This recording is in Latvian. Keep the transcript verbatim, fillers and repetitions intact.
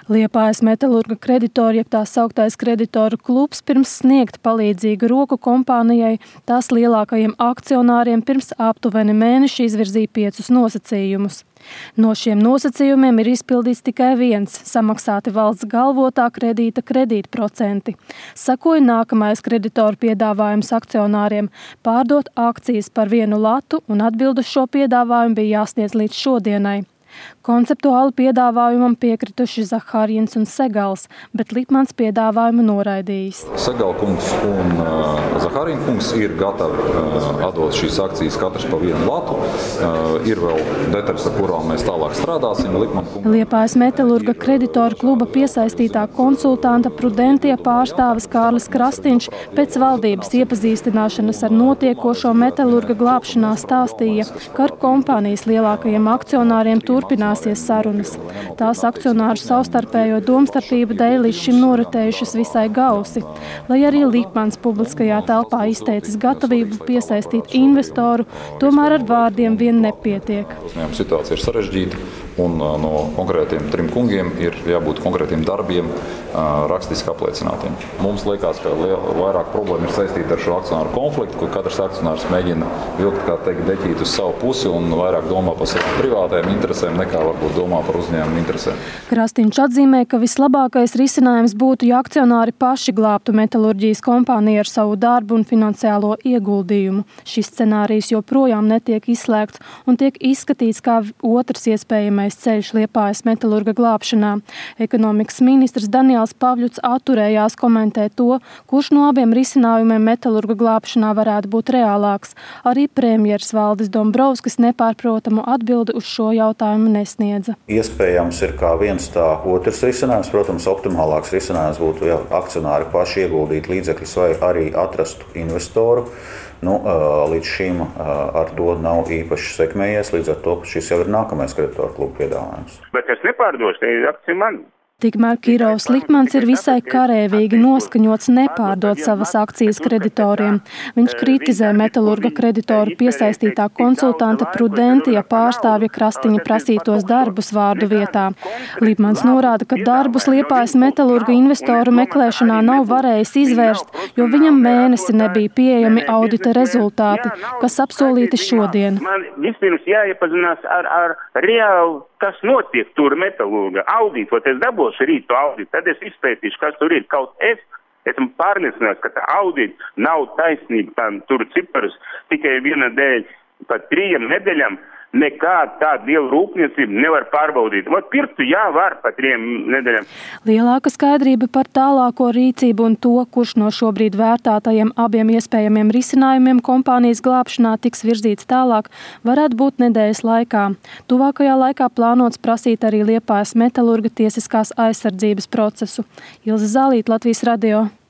Liepājas metalurga kreditori, jeb tā sauktais kreditoru klubs, pirms sniegt palīdzīgu roku kompānijai, tās lielākajiem akcionāriem pirms aptuveni mēneša izvirzīja piecus nosacījumus. No šiem nosacījumiem ir izpildīts tikai viens – samaksāti valsts galvotā kredīta kredītprocenti. Sakoja nākamais kreditoru piedāvājums akcionāriem – pārdot akcijas par vienu latu, un atbildu šo piedāvājumu bija jāsniedz līdz šodienai. Konceptuāli piedāvājumam piekrituši Zaharjins un Segals, bet Lipmans piedāvājumu noraidījis. Segala kungs un uh, Zaharjina kungs ir gatavi uh, atdot šīs akcijas katrs pa vienu latu. Uh, ir vēl detaļas, ar kurām mēs tālāk strādāsim. Kungs... Liepājas metalurga kreditoru kluba piesaistītā konsultanta Prudentia pārstāvis Kārlis Krastīņš pēc valdības iepazīstināšanas ar notiekošo metalurga glābšanā stāstīja, ka ar kompānijas lielākajiem akcionāriem turpināsies sarunas. Tās akcionāru savstarpējo domstarpību dēļ līdz šim noritējušas visai gausi, lai arī Lipmans publiskajā telpā izteicis gatavību piesaistīt investoru, tomēr ar vārdiem vien nepietiek. Uzņēmuma situācija ir sarežģīta, un no konkrētiem trim kungiem ir jābūt konkrētiem darbiem rakstiski apliecinātiem. Mums liekas, ka liel, vairāk problēma ir saistīta ar šo akcionāru konfliktu, kur katrs akcionārs mēģina vilkt, kā teikt, deķīt uz savu pusi un vairāk domā par savām privātajām interesēm, nekā varbūt domā par uzņēmumu interesēm. Krastīņš atzīmē, ka vislabākais risinājums būtu, ja akcionāri paši glābtu metalurģijas kompāniju ar savu darbu un finansiālo ieguldījumu. Šis scenārijs joprojām netiek izslēgts un tiek izskatīts kā otrs iespējamais ceļš Liepājas metalurga glābšanā. Ekonomikas ministrs Daniels Pavļuts atturējās komentēt to, kurš no abiem risinājumiem metalurga glābšanā varētu būt reālāks. Arī premjers Valdis Dombrovskis nepārprotamu atbildi uz šo jautājumu nesniedza. Iespējams ir kā viens tā otrs risinājums. Protams, optimālāks risinājums būtu, ja akcionāri paši ieguldītu līdzekļus vai arī atrastu investoru. Nu, līdz šim ar to nav īpaši sekmējies, līdz ar to šis jau ir nākamais kreditoru klubu piedāvājums. Bet es nepārdošu, te akcija man. Tikmēr Kirovs Lipmans ir visai karēvīgi noskaņots nepārdot savas akcijas kreditoriem. Viņš kritizē metalurga kreditoru piesaistītā konsultanta Prudentia pārstāvja Krastīņa prasītos darbus vārdu vietā. Lipmans norāda, ka darbus Liepājas metalurga investoru meklēšanā nav varējis izvērst, jo viņam mēnesi nebija pieejami audita rezultāti, kas apsolīti šodien. Man vispirms jāiepazinās ar, ar reālu, kas notiek tur metalurga audīt, vai es dabūšu rīt to audīt, tad es izpētīšu, kas tur ir. Kaut es esmu pārliecināts, ka tā audīt nav taisnība, tā tur ciparus tikai viena dēļ, pat trījiem nedēļām. Nekāda tāda liela rūpniecība nevar pārbaudīt. Vat pirktu jā, var pat trījiem nedēļām. Lielāka skaidrība par tālāko rīcību un to, kurš no šobrīd vērtātajiem abiem iespējamiem risinājumiem kompānijas glābšanā tiks virzīts tālāk, varētu būt nedēļas laikā. Tuvākajā laikā plānots prasīt arī Liepājas metalurga tiesiskās aizsardzības procesu. Ilze Zālīte, Latvijas radio.